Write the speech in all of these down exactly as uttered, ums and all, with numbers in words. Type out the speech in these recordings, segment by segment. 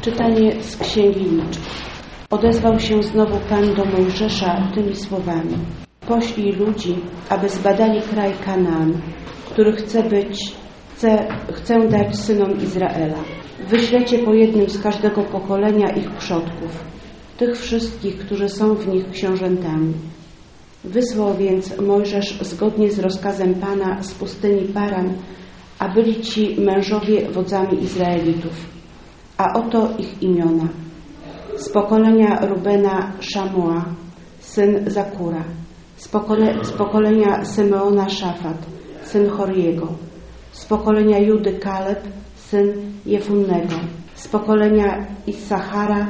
Czytanie z Księgi Liczb. Odezwał się znowu Pan do Mojżesza tymi słowami: poślij ludzi, aby zbadali kraj Kanaan, który chce być, chce, chcę dać synom Izraela. Wyślecie po jednym z każdego pokolenia ich przodków, tych wszystkich, którzy są w nich książętami. Wysłał więc Mojżesz zgodnie z rozkazem Pana z pustyni Paran, a byli ci mężowie wodzami Izraelitów. A oto ich imiona. Z pokolenia Rubena Szamua, syn Zakura. Z, pokole, z pokolenia Symeona Szafat, syn Choriego. Z pokolenia Judy Kaleb, syn Jefunnego. Z pokolenia Issachara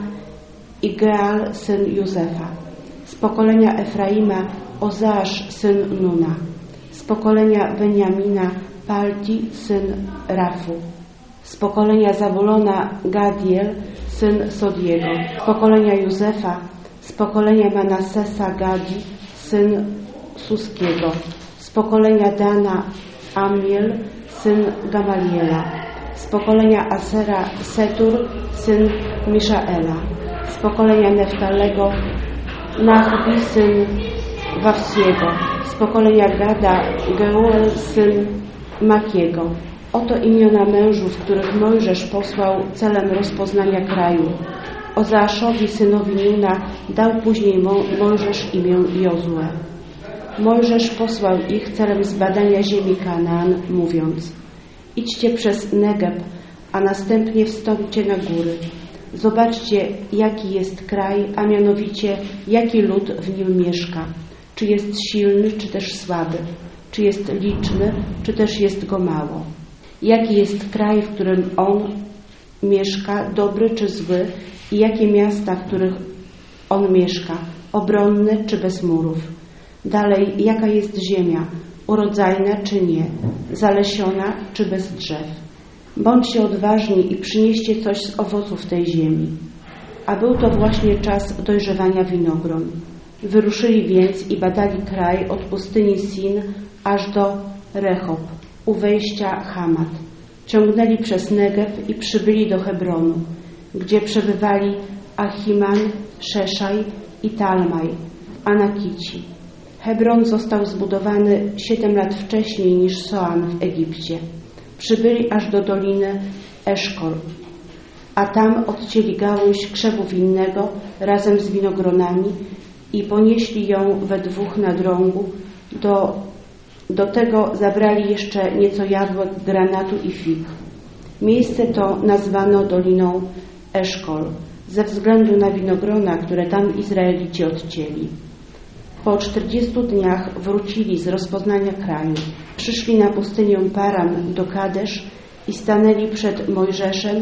Igeal, syn Józefa. Z pokolenia Efraima Ozeasz, syn Nuna. Z pokolenia Beniamina Palti, syn Rafu. Z pokolenia Zabulona Gadiel, syn Sodiego. Z pokolenia Józefa, z pokolenia Manassesa Gadi, syn Suskiego. Z pokolenia Dana Amiel, syn Gamaliela. Z pokolenia Asera Setur, syn Miszaela. Z pokolenia Neftalego Nachbi, syn Wawsiego. Z pokolenia Gada Geuel, syn Makiego. Oto imiona mężów, których Mojżesz posłał celem rozpoznania kraju. Ozeaszowi, synowi Nuna, dał później Mo- Mojżesz imię Jozue. Mojżesz posłał ich celem zbadania ziemi Kanaan, mówiąc: idźcie przez Negeb, a następnie wstąpcie na góry. Zobaczcie, jaki jest kraj, a mianowicie, jaki lud w nim mieszka. Czy jest silny, czy też słaby. Czy jest liczny, czy też jest go mało. Jaki jest kraj, w którym on mieszka, dobry czy zły, i jakie miasta, w których on mieszka, obronne czy bez murów. Dalej, jaka jest ziemia, urodzajna czy nie, zalesiona czy bez drzew. Bądźcie odważni i przynieście coś z owoców tej ziemi. A był to właśnie czas dojrzewania winogron. Wyruszyli więc i badali kraj od pustyni Sin aż do Rechob, u wejścia Hamat. Ciągnęli przez Negeb i przybyli do Hebronu, gdzie przebywali Ahiman, Szeszaj i Talmaj, Anakici. Hebron został zbudowany siedem lat wcześniej niż Soan w Egipcie. Przybyli aż do doliny Eszkol, a tam odcięli gałąź krzewu winnego razem z winogronami i ponieśli ją we dwóch na drągu. Do, do tego zabrali jeszcze nieco jabłek, granatu i fig. Miejsce to nazwano doliną Eszkol ze względu na winogrona, które tam Izraelici odcięli. Po czterdziestu dniach wrócili z rozpoznania kraju. Przyszli na pustynię Paran do Kadesz i stanęli przed Mojżeszem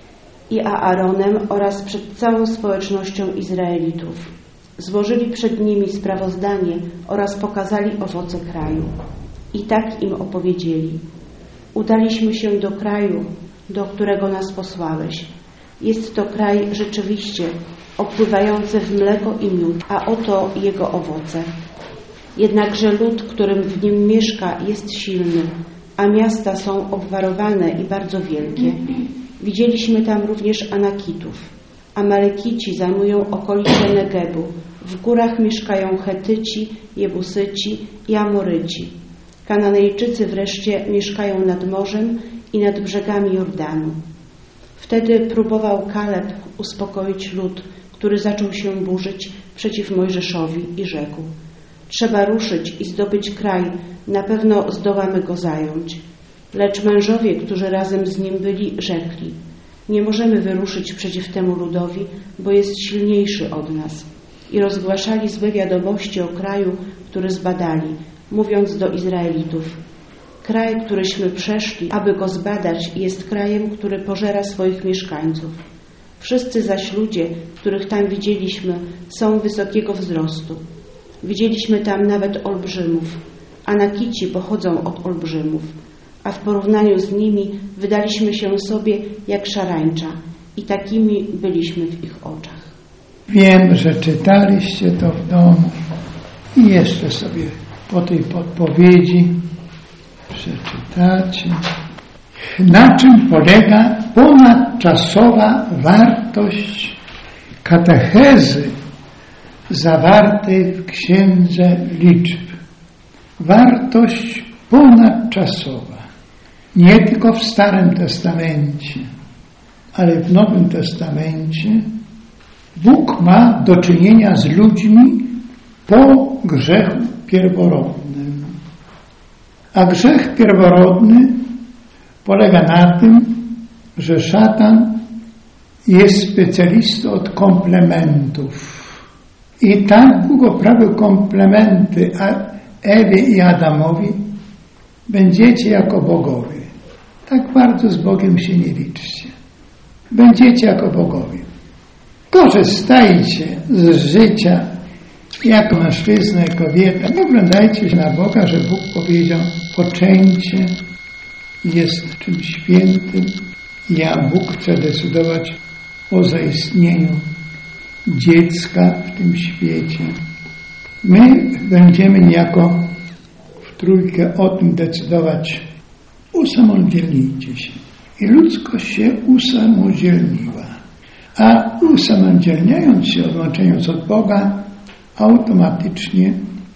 i Aaronem oraz przed całą społecznością Izraelitów. Złożyli przed nimi sprawozdanie oraz pokazali owoce kraju. I tak im opowiedzieli: udaliśmy się do kraju, do którego nas posłałeś. Jest to kraj rzeczywiście opływający w mleko i miód, a oto jego owoce. Jednakże lud, którym w nim mieszka, jest silny, a miasta są obwarowane i bardzo wielkie. Widzieliśmy tam również Anakitów. Amalekici zajmują okolice Negebu. W górach mieszkają Chetyci, Jebusyci i Amoryci. Kananejczycy wreszcie mieszkają nad morzem i nad brzegami Jordanu. Wtedy próbował Kaleb uspokoić lud, który zaczął się burzyć przeciw Mojżeszowi i rzekł: trzeba ruszyć i zdobyć kraj, na pewno zdołamy go zająć. Lecz mężowie, którzy razem z nim byli, rzekli: nie możemy wyruszyć przeciw temu ludowi, bo jest silniejszy od nas. I rozgłaszali złe wiadomości o kraju, który zbadali, mówiąc do Izraelitów: kraj, któryśmy przeszli, aby go zbadać, jest krajem, który pożera swoich mieszkańców. Wszyscy zaś ludzie, których tam widzieliśmy, są wysokiego wzrostu. Widzieliśmy tam nawet olbrzymów. Anakici pochodzą od olbrzymów, a w porównaniu z nimi wydaliśmy się sobie jak szarańcza i takimi byliśmy w ich oczach. Wiem, że czytaliście to w domu i jeszcze sobie po tej podpowiedzi przeczytacie Na czym polega ponadczasowa wartość katechezy zawartej w Księdze Liczb? Wartość ponadczasowa. Nie tylko w Starym Testamencie, ale w Nowym Testamencie Bóg ma do czynienia z ludźmi po grzechu pierworodnym. A grzech pierworodny polega na tym, że szatan jest specjalistą od komplementów. I tak Bóg oprawił komplementy Ewie i Adamowi, będziecie jako bogowie. Tak bardzo z Bogiem się nie liczcie. Będziecie jako bogowie. Korzystajcie z życia jako mężczyzna i kobieta. Nie oglądajcie się na Boga, że Bóg powiedział, poczęcie jest czymś świętym. Ja, Bóg, chcę decydować o zaistnieniu dziecka w tym świecie. My będziemy niejako w trójkę o tym decydować. Usamodzielnijcie się. I ludzkość się usamodzielniła. A usamodzielniając się, odłączając od Boga, automatycznie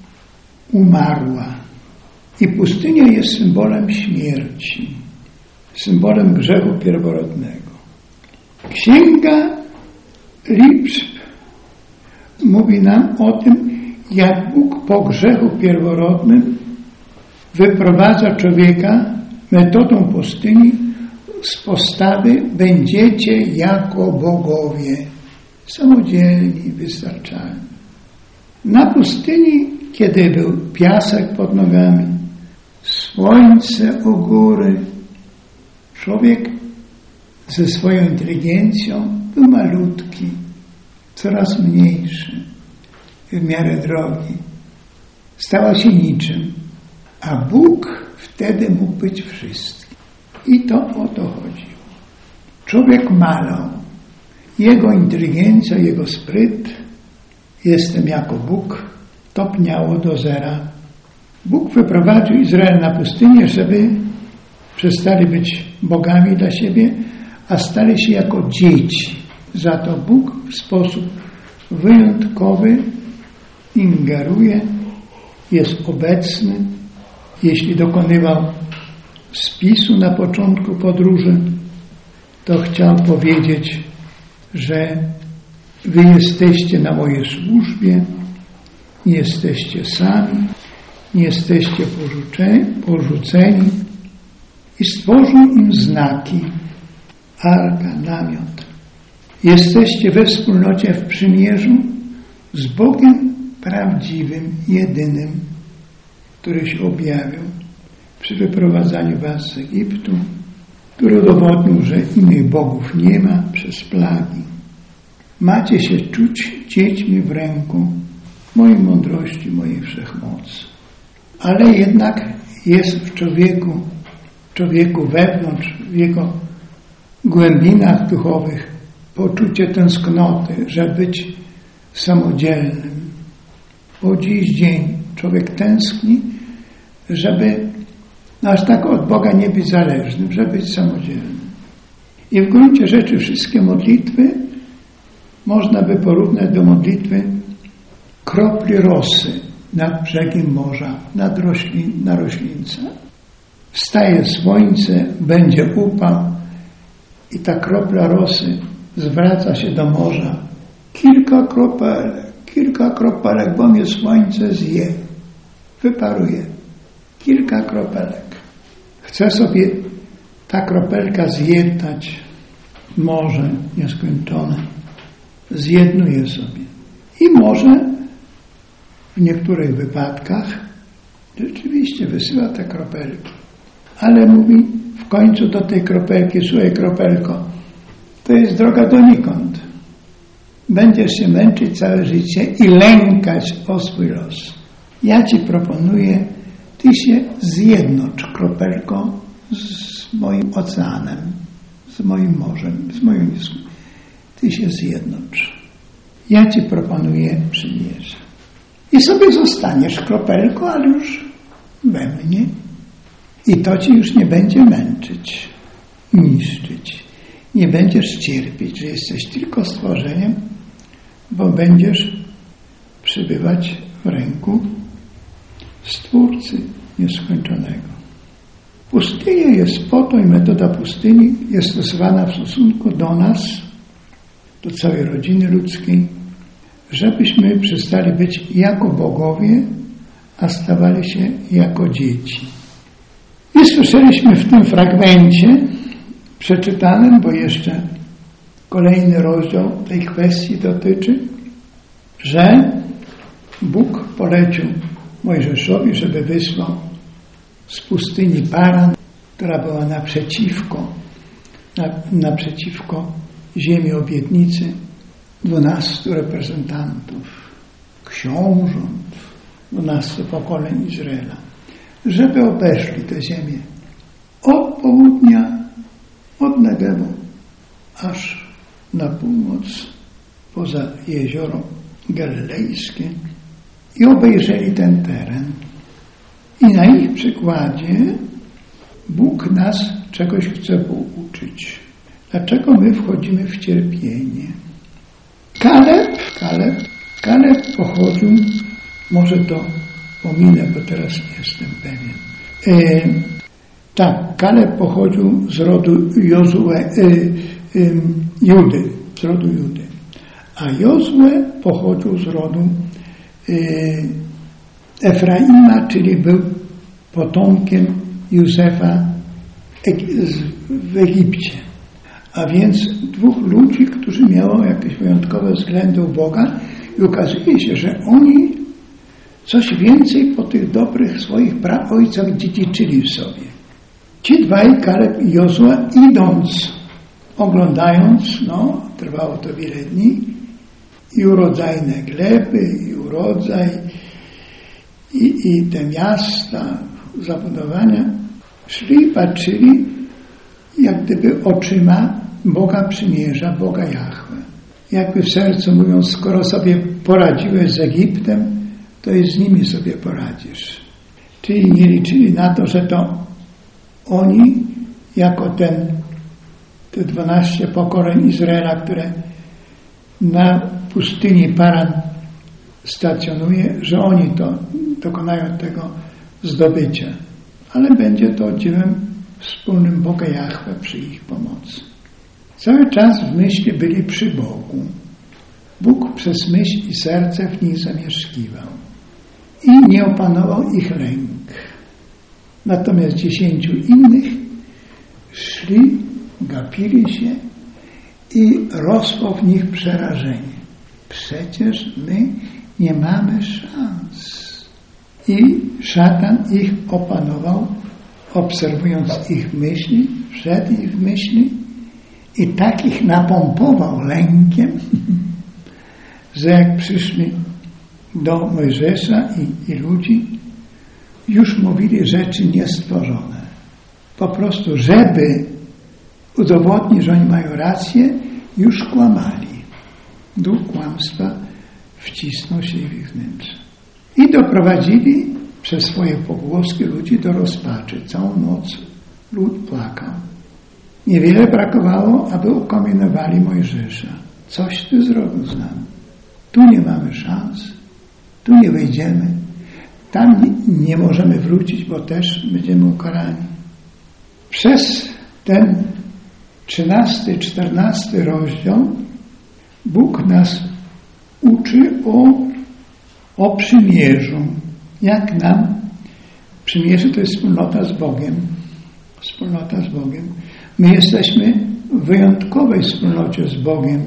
umarła. I pustynia jest symbolem śmierci, symbolem grzechu pierworodnego. Księga Liczb mówi nam o tym, jak Bóg po grzechu pierworodnym wyprowadza człowieka metodą pustyni z postawy będziecie jako bogowie, samodzielni, wystarczalni. Na pustyni, kiedy był piasek pod nogami, słońce u góry, człowiek ze swoją inteligencją był malutki, coraz mniejszy, w miarę drogi. Stał się niczym, a Bóg wtedy mógł być wszystkim. I to o to chodziło. Człowiek malał. Jego inteligencja, jego spryt, jestem jako Bóg, topniało do zera. Bóg wyprowadził Izrael na pustynię, żeby przestali być bogami dla siebie, a stali się jako dzieci. Za to Bóg w sposób wyjątkowy ingeruje, jest obecny. Jeśli dokonywał spisu na początku podróży, to chciał powiedzieć, że wy jesteście na mojej służbie, nie jesteście sami, nie jesteście porzuceni i stworzył im znaki, arka, namiot. Jesteście we wspólnocie w przymierzu z Bogiem prawdziwym, jedynym, który się objawił przy wyprowadzaniu was z Egiptu, który udowodnił, że innych bogów nie ma przez plagi. Macie się czuć dziećmi w ręku mojej mądrości, mojej wszechmocy. Ale jednak jest w człowieku, człowieku wewnątrz, w jego głębinach duchowych poczucie tęsknoty, żeby być samodzielnym. Po dziś dzień człowiek tęskni, żeby aż tak od Boga nie być zależnym, żeby być samodzielnym. I w gruncie rzeczy wszystkie modlitwy można by porównać do modlitwy kropli rosy nad brzegiem morza, nad roślin, na roślince. Wstaje słońce, będzie upał i ta kropla rosy zwraca się do morza. Kilka kropelek, kilka kropelek, bo mnie słońce zje, wyparuje. Kilka kropelek. Chce sobie ta kropelka zjednać morze nieskończone. Zjednuje sobie. I może w niektórych wypadkach rzeczywiście wysyła te kropelki. Ale mówi w końcu do tej kropelki, słuchaj kropelko, to jest droga donikąd. Będziesz się męczyć całe życie i lękać o swój los. Ja ci proponuję, ty się zjednocz kropelką z moim oceanem, z moim morzem, z moją niską. Ty się zjednocz. Ja ci proponuję przymierze. I sobie zostaniesz kropelką, ale już we mnie. I to ci już nie będzie męczyć. niszczyć. Nie będziesz cierpieć, że jesteś tylko stworzeniem, bo będziesz przybywać w ręku Stwórcy nieskończonego. Pustynia jest po to i metoda pustyni jest stosowana w stosunku do nas, do całej rodziny ludzkiej, żebyśmy przestali być jako bogowie, a stawali się jako dzieci. I słyszeliśmy w tym fragmencie przeczytanym, bo jeszcze kolejny rozdział tej kwestii dotyczy, że Bóg polecił Mojżeszowi, żeby wysłał z pustyni Paran, która była naprzeciwko, na, naprzeciwko ziemi obietnicy, dwunastu reprezentantów, książąt, dwunastu pokoleń Izraela, żeby obeszli tę ziemię od południa, od Negewu, aż na północ, poza jezioro galilejskie i obejrzeli ten teren. I na ich przykładzie Bóg nas czegoś chce pouczyć. Dlaczego my wchodzimy w cierpienie? Kaleb, Kaleb, Kaleb pochodził, może to pominę, bo teraz nie jestem pewien. E, tak, Kaleb pochodził z rodu Jozue, e, e, Judy, z rodu Judy. A Jozue pochodził z rodu e, Efraima, czyli był potomkiem Józefa w Egipcie. A więc dwóch ludzi, którzy miało jakieś wyjątkowe względy u Boga i okazuje się, że oni coś więcej po tych dobrych swoich praojcach dziedziczyli w sobie. Ci dwaj, Kaleb i Jozue, idąc, oglądając, no, trwało to wiele dni, i urodzajne gleby, i urodzaj, i, i te miasta, zabudowania, szli i patrzyli, jak gdyby oczyma Boga Przymierza, Boga Jahwe. Jakby w sercu mówiąc, skoro sobie poradziłeś z Egiptem, to i z nimi sobie poradzisz. Czyli nie liczyli na to, że to oni, jako ten, te dwanaście pokoleń Izraela, które na pustyni Paran stacjonuje, że oni to dokonają tego zdobycia. Ale będzie to dziełem wspólnym Boga Jahwe przy ich pomocy. Cały czas w myśli byli przy Bogu. Bóg przez myśl i serce w nich zamieszkiwał i nie opanował ich lęk. Natomiast dziesięciu innych szli, gapili się i rosło w nich przerażenie. Przecież my nie mamy szans. I szatan ich opanował, obserwując ich myśli, wszedł ich w myśli i tak ich napompował lękiem, że jak przyszli do Mojżesza i, i ludzi, już mówili rzeczy niestworzone. Po prostu, żeby udowodnić, że oni mają rację, już kłamali. Duch kłamstwa wcisnął się w ich wnętrze. I doprowadzili przez swoje pogłoski ludzi do rozpaczy. Całą noc lud płakał. Niewiele brakowało, aby ukamienowali Mojżesza. Coś ty zrobił z nami. Tu nie mamy szans. Tu nie wejdziemy. Tam nie, nie możemy wrócić, bo też będziemy ukarani. Przez ten trzynasty, czternasty rozdział Bóg nas uczy o, o przymierzu. Jak nam przymierze to jest wspólnota z Bogiem. Wspólnota z Bogiem. My jesteśmy w wyjątkowej wspólnocie z Bogiem.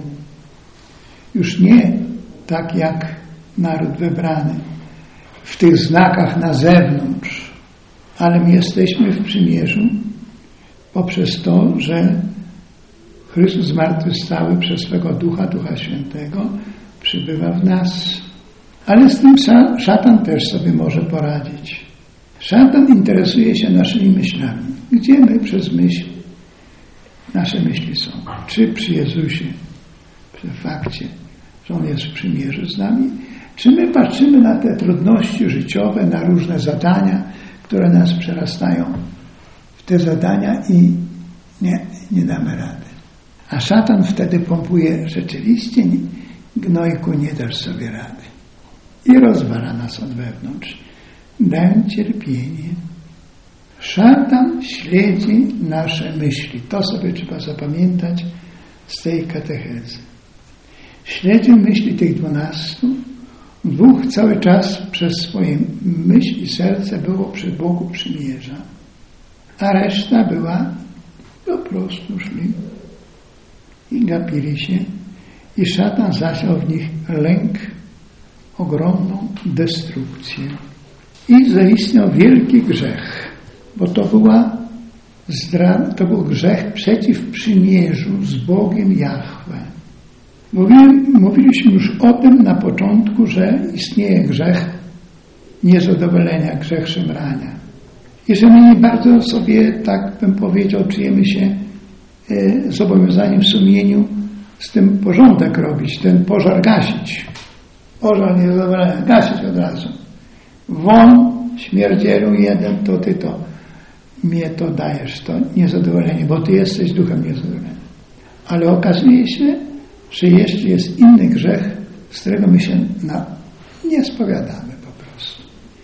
Już nie tak jak naród wybrany w tych znakach na zewnątrz, ale my jesteśmy w przymierzu poprzez to, że Chrystus zmartwychwstały przez swego Ducha, Ducha Świętego przybywa w nas. Ale z tym szatan też sobie może poradzić. Szatan interesuje się naszymi myślami. Gdzie my przez myśl nasze myśli są? Czy przy Jezusie, przy fakcie, że On jest w przymierzu z nami? Czy my patrzymy na te trudności życiowe, na różne zadania, które nas przerastają w te zadania i Nie, nie damy rady. A szatan wtedy pompuje, rzeczywiście gnojku, nie dasz sobie rady. I rozwala nas od wewnątrz. Dając cierpienie. Szatan śledzi nasze myśli. To sobie trzeba zapamiętać z tej katechezy. Śledzi myśli tych dwunastu. Dwóch cały czas przez swoje myśl i serce było przy Bogu przymierza. A reszta była po prostu szli i gapili się. I szatan zasiał w nich lęk, ogromną destrukcję. I zaistniał wielki grzech, bo to była zdra- to był grzech przeciw przymierzu z Bogiem Jahwe. Mówiłem, mówiliśmy już o tym na początku, że istnieje grzech niezadowolenia, grzech szemrania. I że my nie bardzo sobie, tak bym powiedział, czujemy się e, zobowiązaniem w sumieniu z tym porządek robić, ten pożar gasić. Pożar niezadowolenia, gasić od razu. Won, śmierdzielu jeden, to ty to, mnie to dajesz, to niezadowolenie, bo ty jesteś duchem niezadowolenia. Ale okazuje się, że jeszcze jest inny grzech, z którego my się na, nie spowiadamy po prostu.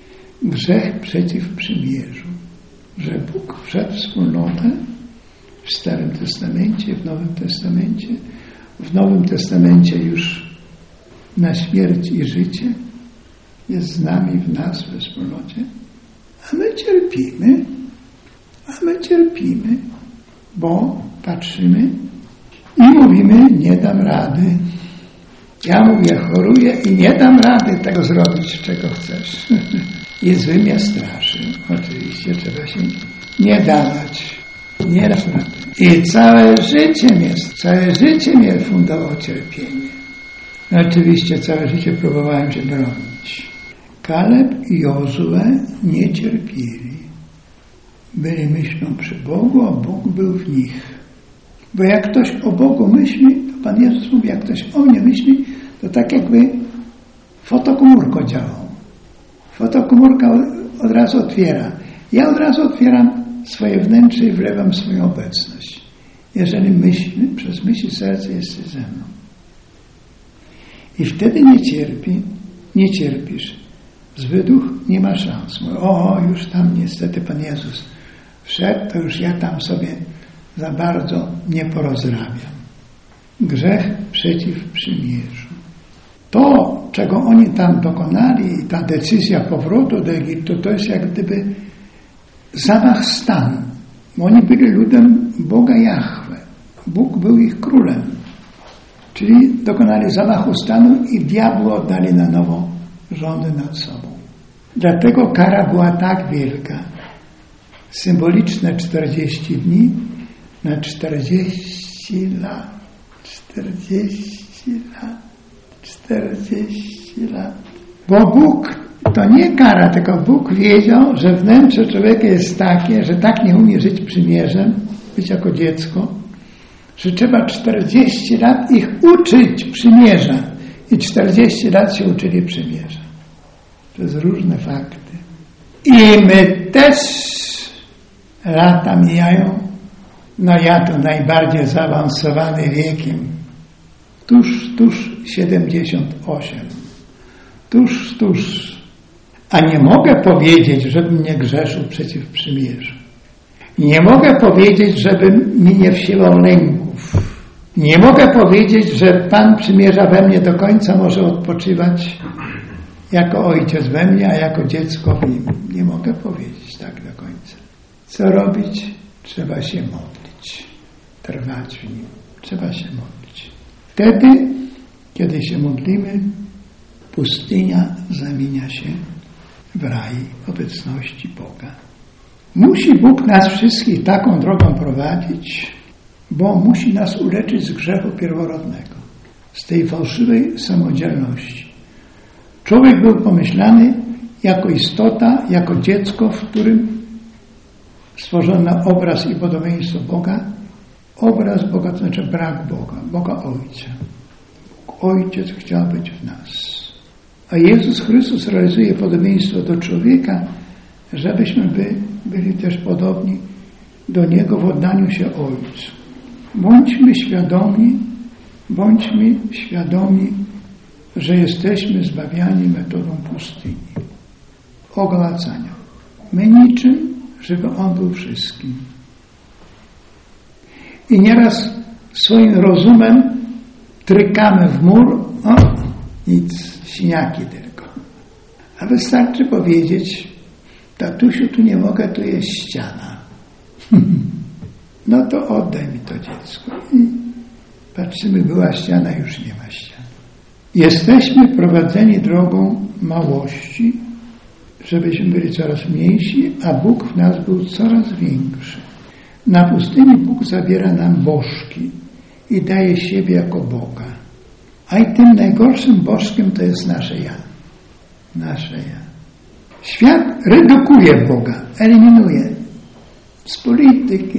Grzech przeciw przymierzu. Że Bóg wszedł w wspólnotę w Starym Testamencie, w Nowym Testamencie. W Nowym Testamencie już na śmierć i życie jest z nami, w nas, we wspólnocie. A my cierpimy, a my cierpimy, bo patrzymy i mówimy, nie dam rady. Ja mówię, choruję i nie dam rady tego zrobić, czego chcesz. I zły mnie straszy. Oczywiście trzeba się nie dawać. Nie dać rady. I całe życie mnie, całe życie mnie fundowało cierpienie. Oczywiście całe życie próbowałem się bronić. Kaleb i Jozue nie cierpieli. Byli myślą przy Bogu, a Bóg był w nich. Bo jak ktoś o Bogu myśli, to Pan Jezus mówi, jak ktoś o mnie myśli, to tak jakby fotokomórko działał. Fotokomórka od razu otwiera. Ja od razu otwieram swoje wnętrze i wlewam swoją obecność. Jeżeli myśli, przez myśl serce jesteś ze mną. I wtedy nie cierpi, nie cierpisz. Zły duch nie ma szans. Mówi, o, już tam niestety Pan Jezus wszedł, to już ja tam sobie za bardzo nie porozrabiam. Grzech przeciw przymierzu. To, czego oni tam dokonali i ta decyzja powrotu do Egiptu, to jest jak gdyby zamach stanu. Bo oni byli ludem Boga Jahwe. Bóg był ich królem. Czyli dokonali zamachu stanu i diabłu oddali na nowo rządy nad sobą. Dlatego kara była tak wielka. Symboliczne czterdzieści dni na czterdzieści lat. czterdzieści lat. czterdzieści lat. Bo Bóg to nie kara, tylko Bóg wiedział, że wnętrze człowieka jest takie, że tak nie umie żyć przymierzem, być jako dziecko, że trzeba czterdzieści lat ich uczyć przymierza. I czterdzieści lat się uczyli przymierza. Przez różne fakty. I my też lata mijają. No ja to najbardziej zaawansowany wiekiem. Tuż, tuż siedemdziesiąt osiem. Tuż, tuż. A nie mogę powiedzieć, żebym nie grzeszył przeciw przymierzu. Nie mogę powiedzieć, żebym mi nie wsiewał lęków. Nie mogę powiedzieć, że Pan przymierza we mnie do końca może odpoczywać jako ojciec we mnie, a jako dziecko w nim. Nie mogę powiedzieć tak do końca. Co robić? Trzeba się modlić. Trwać w nim. Trzeba się modlić. Wtedy, kiedy się modlimy, pustynia zamienia się w raj obecności Boga. Musi Bóg nas wszystkich taką drogą prowadzić, bo musi nas uleczyć z grzechu pierworodnego, z tej fałszywej samodzielności. Człowiek był pomyślany jako istota, jako dziecko, w którym stworzono obraz i podobieństwo Boga. Obraz Boga to znaczy brak Boga, Boga Ojca. Ojciec chciał być w nas. A Jezus Chrystus realizuje podobieństwo do człowieka, żebyśmy by byli też podobni do Niego w oddaniu się Ojcu. Bądźmy świadomi, bądźmy świadomi, że jesteśmy zbawiani metodą pustyni, ogołacania. My niczym, żeby On był wszystkim. I nieraz swoim rozumem trykamy w mur, o, nic, siniaki tylko. A wystarczy powiedzieć, tatusiu, tu nie mogę, tu jest ściana. No to oddaj mi to dziecko. I patrzymy, była ściana, już nie ma ściany. Jesteśmy prowadzeni drogą małości, żebyśmy byli coraz mniejsi, a Bóg w nas był coraz większy. Na pustyni Bóg zabiera nam bożki i daje siebie jako Boga. A i tym najgorszym bożkiem to jest nasze ja. Nasze ja. Świat redukuje Boga, eliminuje. Z polityki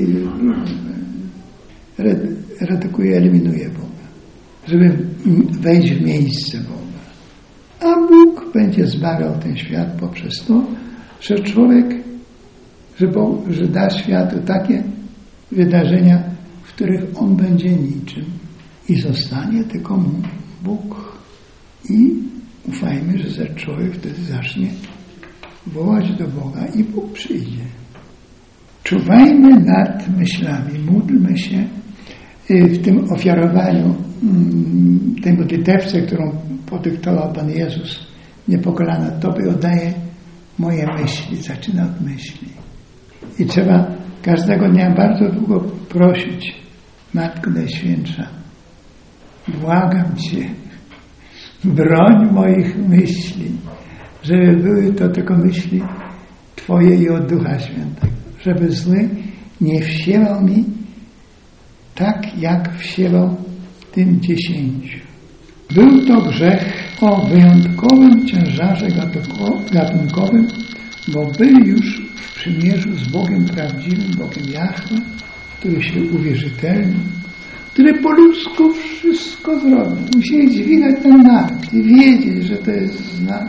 redukuje, eliminuje Boga, żeby wejść w miejsce Boga. A Bóg będzie zbawiał ten świat poprzez to, że człowiek, że, Bóg, że da światu takie wydarzenia, w których on będzie niczym i zostanie tylko mu Bóg. I ufajmy, że ten człowiek wtedy zacznie wołać do Boga i Bóg przyjdzie. Czuwajmy nad myślami, módlmy się w tym ofiarowaniu, tej modlitewce, którą podyktował Pan Jezus, niepokalana Tobie oddaję moje myśli, zaczyna od myśli. I trzeba każdego dnia bardzo długo prosić, Matko Najświętsza, błagam Cię, broń moich myśli, żeby były to tylko myśli Twoje i od Ducha Świętego, żeby zły nie wsiewał mi tak, jak wsiewał tym dziesięciu. Był to grzech o wyjątkowym ciężarze gatunkowym, bo byli już w przymierzu z Bogiem prawdziwym, Bogiem Jahwe, który się uwierzytelnił, który po ludzku wszystko zrobił. Musieli dźwigać ten znak i wiedzieć, że to jest znak.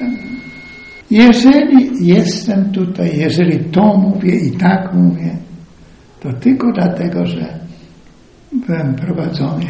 Jeżeli jestem tutaj, jeżeli to mówię i tak mówię, to tylko dlatego, że byłem prowadzony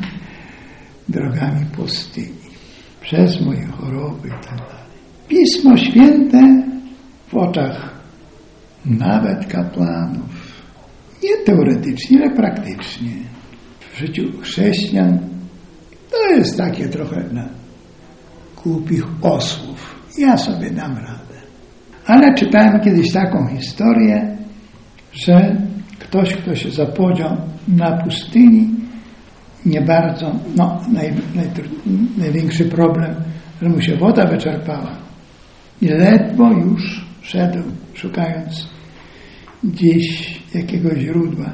drogami pustyni, przez moje choroby i tak dalej. Pismo Święte w oczach nawet kapłanów, nie teoretycznie, ale praktycznie, w życiu chrześcijan, to jest takie trochę na głupich osłów. Ja sobie dam radę. Ale czytałem kiedyś taką historię, że ktoś, kto się zapodział na pustyni, nie bardzo, no naj, naj, największy problem, że mu się woda wyczerpała i ledwo już szedł, szukając gdzieś jakiegoś źródła.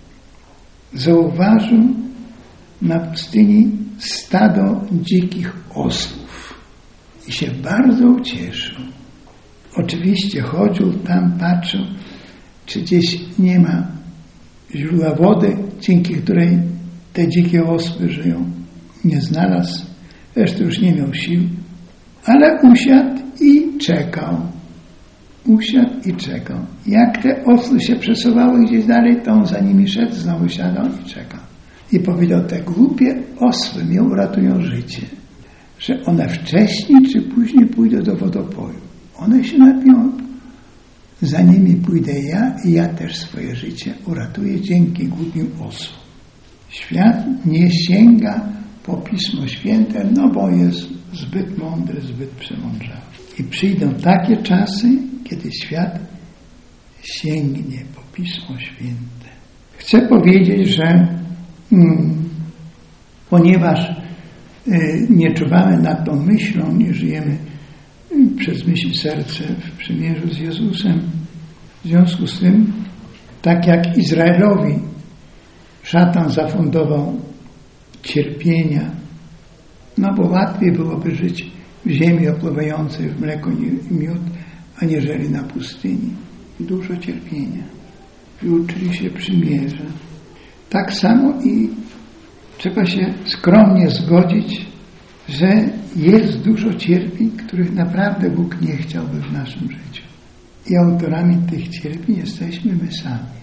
Zauważył na pustyni stado dzikich osłów i się bardzo ucieszył. Oczywiście chodził tam, patrzył, czy gdzieś nie ma źródła wody, dzięki której te dzikie osły żyją. Nie znalazł, zresztą już nie miał sił, ale usiadł i czekał. Usiadł i czekał. Jak te osły się przesuwały gdzieś dalej, to on za nimi szedł, znowu siadał i czekał. I powiedział, te głupie osły mnie uratują życie, że one wcześniej czy później pójdą do wodopoju. One się napiją, za nimi pójdę ja i ja też swoje życie uratuję dzięki głupim osłom. Świat nie sięga po Pismo Święte, no bo jest zbyt mądry, zbyt przemądrzały. I przyjdą takie czasy, kiedy świat sięgnie po Pismo Święte. Chcę powiedzieć, że mm, ponieważ y, nie czuwamy nad tą myślą, nie żyjemy y, przez myśl serce w przymierzu z Jezusem, w związku z tym, tak jak Izraelowi szatan zafundował cierpienia, no bo łatwiej byłoby żyć w ziemi opływającej w mleko i miód, aniżeli na pustyni. Dużo cierpienia. I uczyli się przymierza. Tak samo i trzeba się skromnie zgodzić, że jest dużo cierpień, których naprawdę Bóg nie chciałby w naszym życiu. I autorami tych cierpień jesteśmy my sami.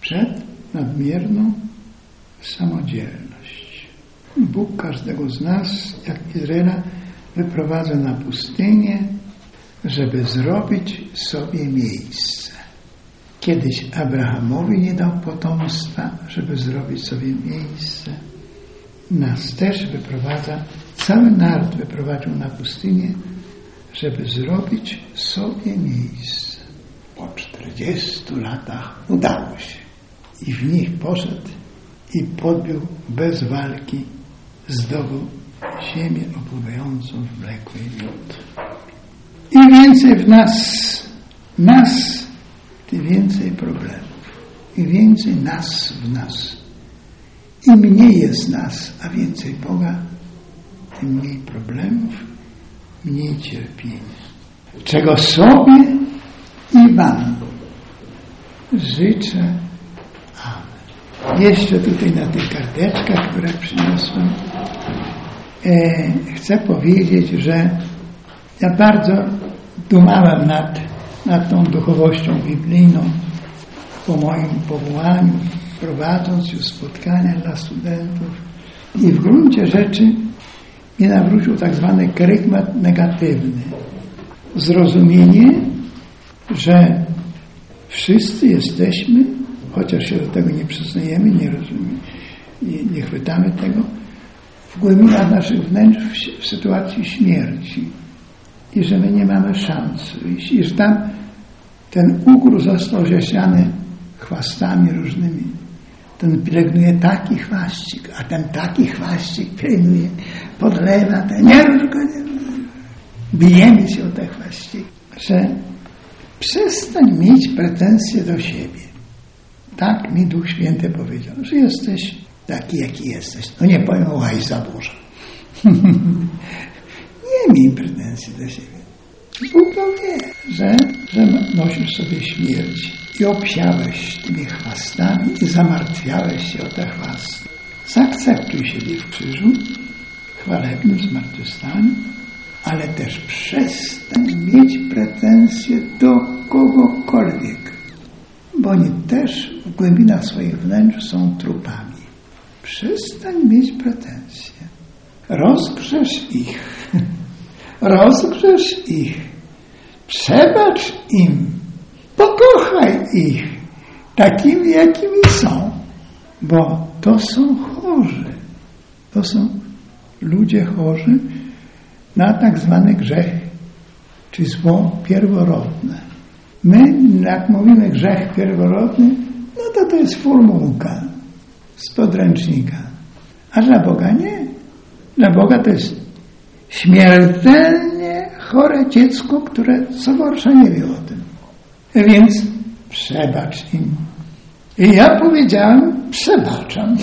przed nadmierną samodzielność. Bóg każdego z nas, jak Izraela, wyprowadza na pustynię, żeby zrobić sobie miejsce. Kiedyś Abrahamowi nie dał potomstwa, żeby zrobić sobie miejsce. Nas też wyprowadza, cały naród wyprowadził na pustynię, żeby zrobić sobie miejsce. Po czterdziestu latach udało się. I w nich poszedł i podbił bez walki, zdobył ziemię opływającą w mleko i miód. Im więcej w nas, nas, tym więcej problemów. Im więcej nas w nas. Im mniej jest nas, a więcej Boga, tym mniej problemów, mniej cierpienia. Czego sobie i wam życzę. Amen. Jeszcze tutaj na tych karteczkach, które przyniosłem, e, chcę powiedzieć, że ja bardzo dumałem nad, nad tą duchowością biblijną po moim powołaniu, prowadząc już spotkania dla studentów. I w gruncie rzeczy mnie nawrócił tak zwany kerygmat negatywny. Zrozumienie, że wszyscy jesteśmy, chociaż się do tego nie przyznajemy, nie rozumiemy, nie, nie chwytamy tego, w głębinach naszych wnętrz w, w sytuacji śmierci. I że my nie mamy szans wyjść. I że tam ten ugróz został zasiany chwastami różnymi. Ten pielęgnuje taki chwaścik, a ten taki chwaścik pielęgnuje, podlewa, ten nie rób go, nie. Bijemy się o te chwaściki. Że przestań mieć pretensje do siebie. Tak mi Duch Święty powiedział, że jesteś taki, jaki jesteś. No nie powiem o łaj za burza. Nie miej pretensji do siebie. Bóg to wie, że, że nosisz sobie śmierć i obsiałeś tymi chwastami i zamartwiałeś się o te chwasty. Zaakceptuj siebie w krzyżu, chwalebnym zmartwychwstaniu, ale też przestań mieć pretensje do kogokolwiek, bo oni też w głębinach swoich wnętrz są trupami. Przestań mieć pretensje. Rozgrzesz ich. Rozgrzesz ich. Przebacz im. Pokochaj ich takimi, jakimi są. Bo to są chorzy. To są ludzie chorzy na tak zwany grzech, czy zło pierworodne. My, jak mówimy grzech pierworodny, no to to jest formułka z podręcznika. A dla Boga nie. Dla Boga to jest śmiertelnie chore dziecko, które co gorsza nie wie o tym. Więc przebacz im. I ja powiedziałem, przebaczam.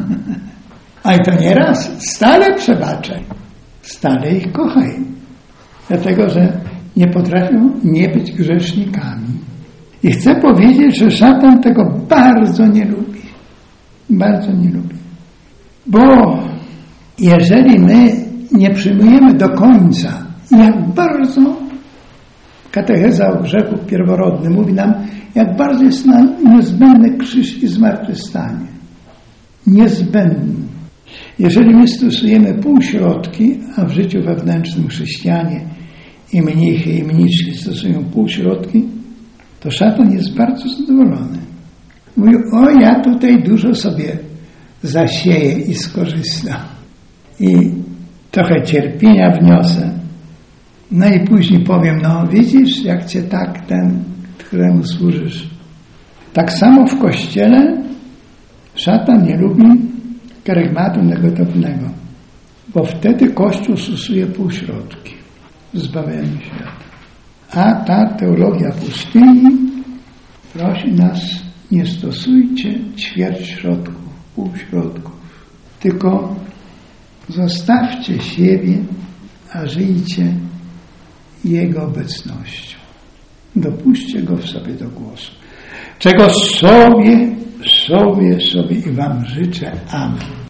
A i to nie raz, stale przebaczaj. Stale ich kochaj. Dlatego, że nie potrafią nie być grzesznikami. I chcę powiedzieć, że szatan tego bardzo nie lubi. Bardzo nie lubi. Bo jeżeli my nie przyjmujemy do końca, jak bardzo katecheza o grzechu pierworodnym mówi nam, jak bardzo jest nam niezbędny krzyż i zmartwychwstanie. Niezbędny. Jeżeli my stosujemy półśrodki, a w życiu wewnętrznym chrześcijanie i mnichy i mniczki stosują półśrodki, to szatan jest bardzo zadowolony. Mówi, o ja tutaj dużo sobie zasieję i skorzystam. I trochę cierpienia wniosę. No i później powiem, no widzisz, jak cię tak ten, któremu służysz. Tak samo w Kościele szatan nie lubi kerygmatu negatywnego, bo wtedy Kościół stosuje półśrodki w zbawieniu świata. A ta teologia pustyni prosi nas, nie stosujcie ćwierć środków, półśrodków, tylko zostawcie siebie, a żyjcie Jego obecnością. Dopuśćcie Go w sobie do głosu. Czego sobie, sobie, sobie i wam życzę. Amen.